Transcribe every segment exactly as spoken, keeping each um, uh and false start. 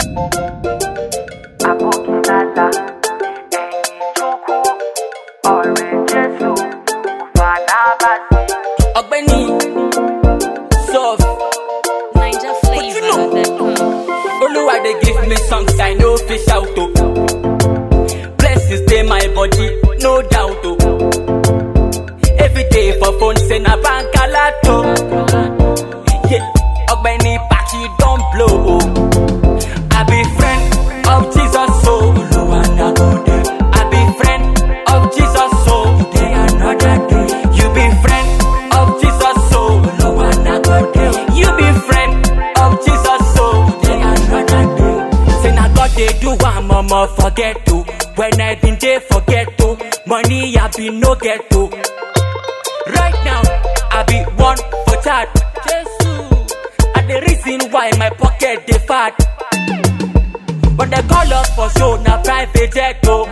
Abokinala, Enyichukwu, Ọ̀rẹ́ Jésù, Fanabasi. Ọ̀gbẹ́ni Soft Niger flavor that come. Oluwa dey give me songs I no fit shout o. Blessings dey my body, no doubt o. Every day for phone say na bankalato. Yeah, Ọ̀gbẹ́ni Paki don blow o. I be friend of Jesus so Oluwa na go dey. I be friend of Jesus so today another day. You be friend of Jesus so Oluwa na go dey. You be friend of Jesus so today another day. Say na God dey do am, mama forget to. When I been dey forget to. Money I be no get to. Right now I be one for chat. Jesus, and the reason why my pocket dey fat. But they call us for show, na private jet oh.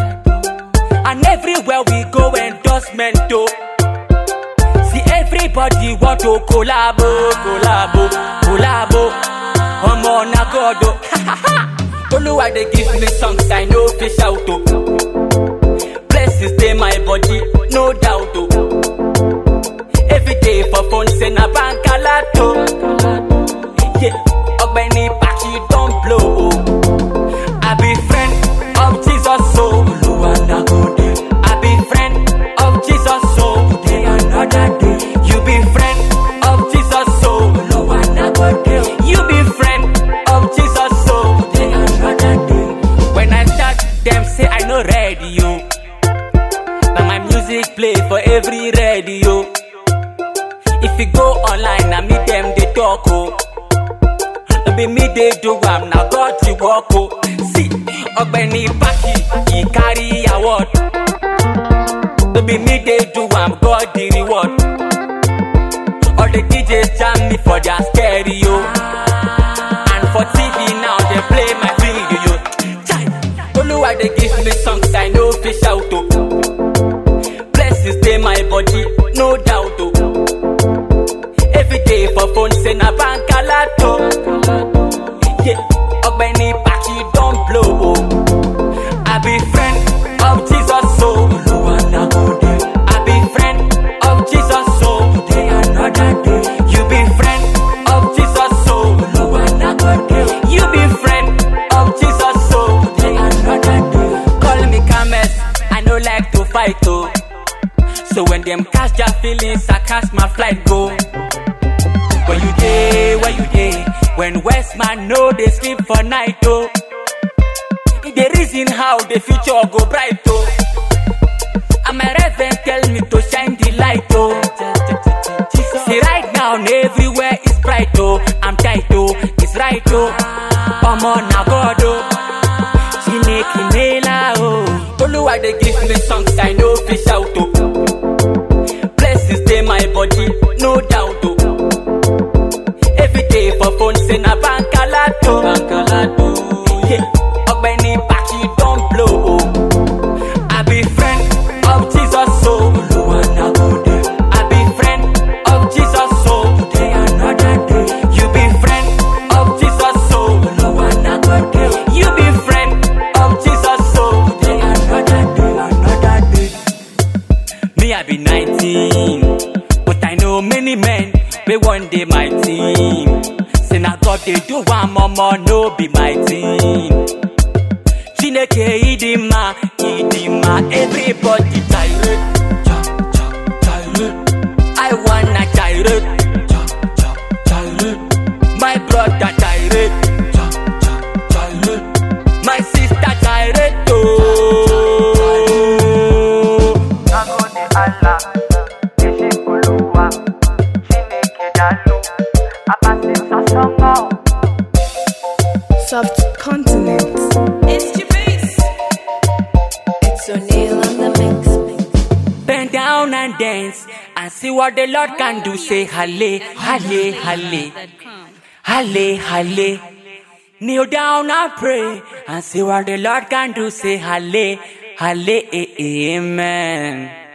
And everywhere we go, endorsement oh. See everybody want to collabo, collabo, collabo. I'm on a god oh. Oluwa they give me songs I know fish out oh. Blessings dey my body, no doubt oh. Every day for phone say na bankalato. Yeah, Ọ̀gbẹ́ni Paki don blow oh. I be friend of Jesus so Oluwa na go dey. I be friend of Jesus so today another day. You be friend of Jesus so Oluwa na go dey. You be friend of Jesus so today another day. When I start, them say I no ready yo. But my music play for every radio. If you go online, I meet them they talk oh. No be me they do am, now God you walk oh. See, Ọ̀gbẹ́ni Paki, he carry award. No be me they do am, God the reward. All the D Js jam me for their stereo. And for T V now they play my video. Chai, Oluwa they give me songs I know fish out oh. Blessings dey my body, no doubt oh. Every day for phone say na bankalato. Yeah, Ọ̀gbẹ́ni Paki don blow oh. I be friend of Jesus so Oluwa na go dey. I be friend of Jesus so today another day. You be friend of Jesus so Oluwa na go dey. You be friend of Jesus so today another day. Call me Kames, I no like to fight oh. So when them catch their feelings, I catch my flight go. Where you dey, where you dey? When Westman know they sleep for night oh. The reason how the future go bright oh. And my reverend tell me to shine the light oh. See right now everywhere is bright oh. I'm tight oh, it's right oh. I'm on a God oh. Chineke nela oh. Oluwa they give me songs I know fish out oh. Blessings dey my body, no doubt oh. Every day for phone say na bankalato. Bankalato. Yeah, Ọ̀gbẹ́ni Paki don blow oh. I be friend of Jesus so Oluwa na go dey. I be friend of Jesus so today another day. You be friend of Jesus so Oluwa na go dey. You be friend of Jesus so today another day, another day. Me I be nineteen, but I know many men wey one day my team. Say na God they do one mama no be my team. Chineke idima, idima, everybody gyrate, gyrate. I wanna gyrate, gyrate. My brother gyrate, gyrate. My sister gyrate oh. Nagode Allah, Eshe Oluwa, Chineke dalu, Abasi sasongo. Soft continent. It's your face. It's O'Neal on the mix. Bend down and dance and see what the Lord can do. Say halle, halle, halle, halle, halle. Kneel down and pray and see what the Lord can do. Say halle, halle, amen.